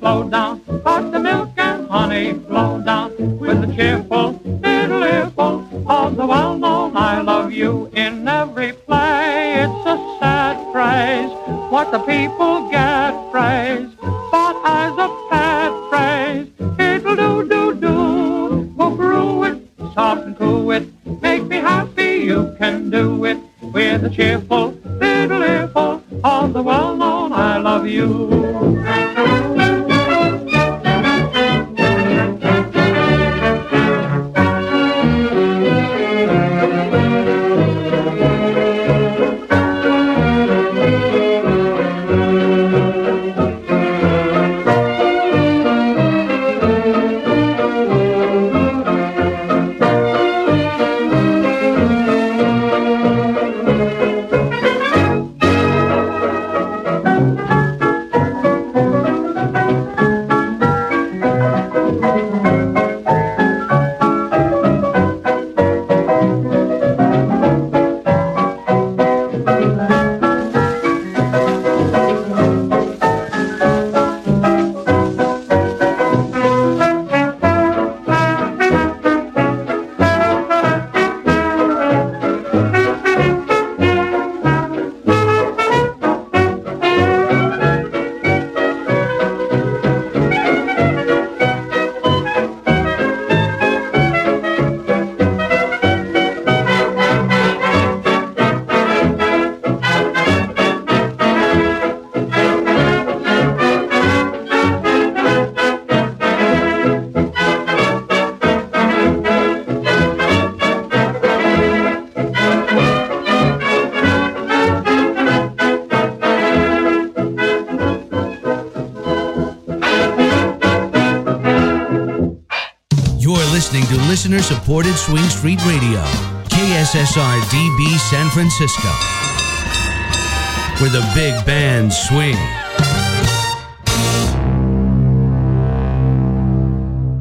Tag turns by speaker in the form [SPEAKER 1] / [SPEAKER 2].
[SPEAKER 1] slow down, but the milk and honey flow down with a cheerful little earful of the well-known I love you in every play. It's a sad phrase, what the people get phrase, but as a pet phrase, it'll do, go through it, soft and cool it, make me happy, you can do it, with a cheerful little earful of the well-known I love you.
[SPEAKER 2] Listener-supported Swing Street Radio, KSSR-DB San Francisco, where the big bands swing.